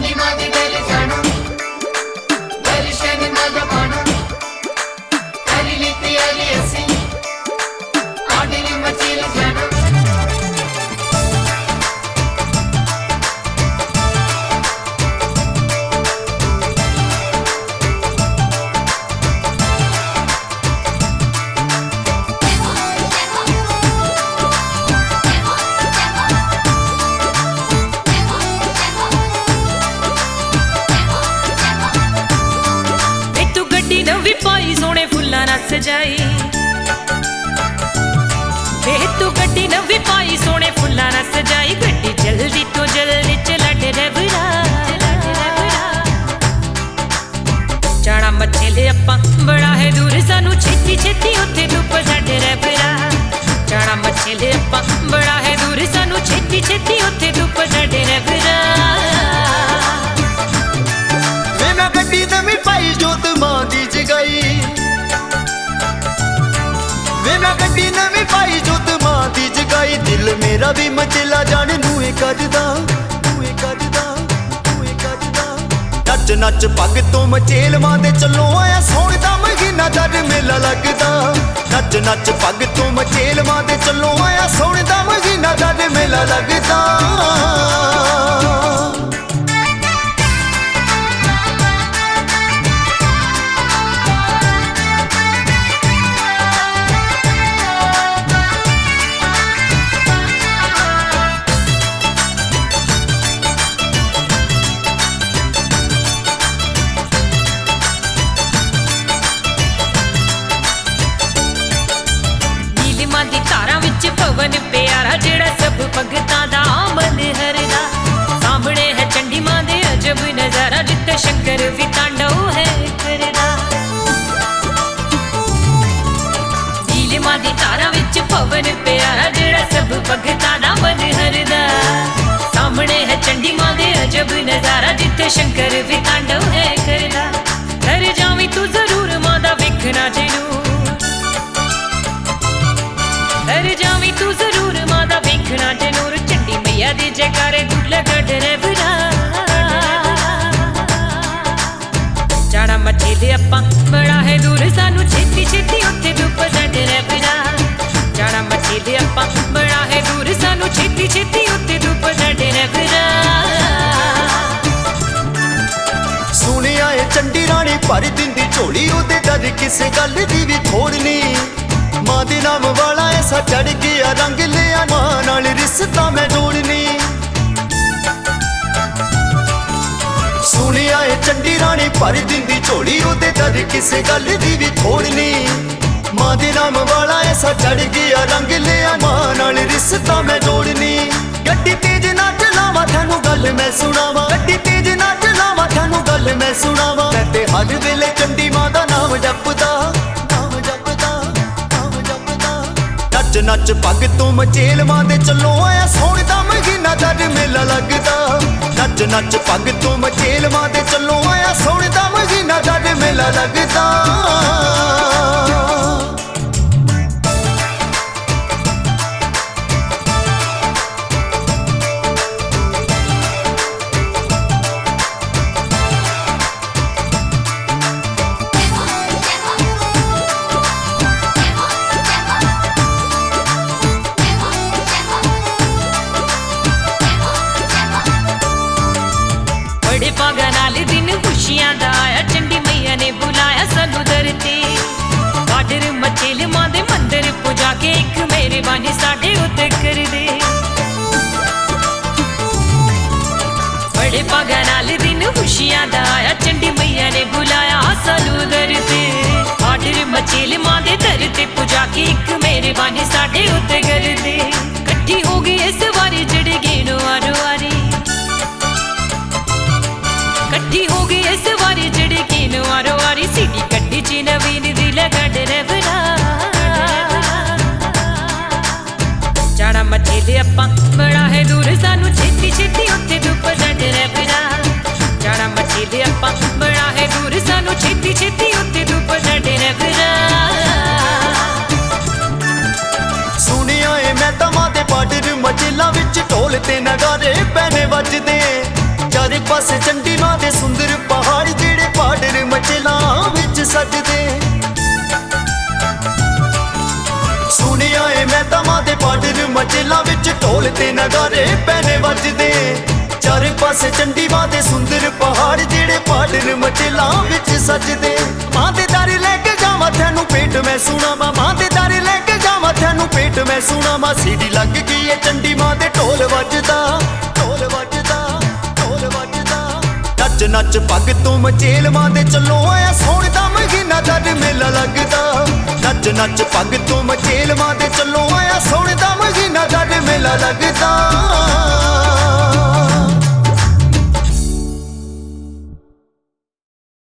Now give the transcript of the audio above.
सजाई वे तू गड्डी नवी पाई सोने फुल्ला ना सजाई गड्डी जल्दी तो जल्दी चला ड्राइवरा जाना मचेले अप्पा बड़ा है दूर सानू छेती छेती उत्थे धुप साडे ड्राइवरा जाना मचेले अप्पा बड़ा है दूर सानू छेती छेती उत्थे धुप साडे ड्राइवरा वे मैं गड्डी नवी पाई जोत मां दी जगाई मैं गड्डी नवी पाई जोत मां दी जगाई दिल मेरा भी मचेला जाने नूए करदा नच नच पग तो मचेल मां दे चलो आया सोहण दा महीना जद मेला लगदा नच नच पग तो मचेल मां दे चलो आया सोहण दा महीना जद मेला लगदा पवन प्यारा जेड़ा सब भगतां दा मन हरदा सामने है चंडी मां दे अजब नजारा जिते शंकर भी तांडव है करदा नीली मां दी तारा विच पवन प्यारा जेड़ा सब भगतां दा मन हरदा सामने है चंडी मां दे अजब नजारा जिते शंकर भी तांडव है करदा घर जावी तू जरूर मां दा वेखना जेनू घर जावी तू जरूर मां दा वेखना जरूर चंडी मैया दी जयकारे तू लगा ड्राइवरा जाना मचेले अप्पा बड़ा है दूर सानू छेती छेती उत्थे धुप साडे ड्राइवरा जाना मचेले अप्पा बड़ा है दूर सानू छेती छेती उत्थे धुप साडे ड्राइवरा सुनिया ए चंडी रानी भर दिंदी झोली ओदे दर किसे गल दी भी थोड़ नहीं मां दे नाम वाला ऐसा चढ़ गया रंग लिया मां नाल रिश्ता मैं जोड़नी सुनिया ए चंडी रानी भर दिंदी झोली ओदे दर किसे गल दी भी थोड़नी मां दे नाम वाला ऐसा चढ़ गया रंग लिया मां नाल रिश्ता मैं जोड़नी गड्डी तेज ना चलावा थानू गल मैं सुनावा गड्डी तेज ना चलावा थानू गल मैं सुनावा मैं ते हर वेले चंडी मां दा नाम जपदा नच नच पग तो मचेल मां दे चलो आया सोहण दा महीना जद मेला लगदा नच नच पग तो मचेल मां दे चलो आया सोहण दा महीना जद मेला लगदा बड़े भागा नाल दिन खुशियां दा आया चंडी मैया ने बुलाया सानू दर ते बाडर मचेल मां दे मंदिर पुजा के एक मेहरबानी साडे उत्ते कर दे बड़े भागा नाल दिन खुशियां दा आया चंडी मैया ने बुलाया सानू दर ते बाडर मचेल मां दे दर ते पुजा के एक मेहरबानी साडे उत्ते कर दे कट्ठी हो गई इस वारी जड़े गेनो आरो वारी कट्ठी हो गई इस वारी जड़ी कीनो आरो वारी सीटी कट्टी ची नवीन दी लगा ड्राइवरा जाना मचेले अप्पा बड़ा है दूर सानू छेती छेती उत्थे धुप साडे ड्राइवरा जाना मचेले अप्पा बड़ा है दूर सानू छेती छेती उत्थे धुप साडे ड्राइवरा सुनिया ए मैं तां मां दे बाडर मचेला विच ढोल ते नगारे पैने वजदे चारे पासे चंडी ਮਚੇਲਾਂ ਵਿੱਚ ਢੋਲ ਤੇ ਨਗਾਰੇ ਪੈਨੇ ਵੱਜਦੇ ਚਾਰੇ ਪਾਸੇ ਚੰਡੀ ਮਾਂ ਦੇ ਸੁੰਦਰ ਪਹਾੜ ਜਿਹੜੇ ਪਾੜਨ ਮਚੇਲਾਂ ਵਿੱਚ ਸਜਦੇ ਮਾਂ ਦੇ ਦਰ ਲੈ ਕੇ ਜਾਵਾਂ ਤੈਨੂੰ ਪੇਟ ਮੈਂ ਸੁਣਾਵਾਂ ਮਾਂ ਦੇ ਦਰ ਲੈ ਕੇ ਜਾਵਾਂ ਤੈਨੂੰ ਪੇਟ ਮੈਂ ਸੁਣਾਵਾਂ ਸੀੜੀ ਲੱਗ ਗਈ ਏ ਚੰਡੀ ਮਾਂ ਦੇ ਢੋਲ ਵੱਜਦਾ ਢੋਲ ਵੱਜਦਾ ਢੋਲ ਵੱਜਦਾ ਨੱਚ ਨੱਚ ਪੱਗ ਤੋਂ ਮਚੇਲ ਮਾਂ ਦੇ ਚੱਲੋ ਆਇਆ ਸੋਹਣ ਦਾ ਮਹੀਨਾ ਜਦ ਮੇਲਾ ਲੱਗਦਾ ਨੱਚ ਨੱਚ ਪੱਗ ਤੋਂ ਮਚੇਲ ਮਾਂ ਦੇ ਚੱਲੋ ਆਇਆ ਸੋਹਣ ਦਾ ਮਹੀਨਾ ਜਦ ਮੇਲਾ ਲੱਗਦਾ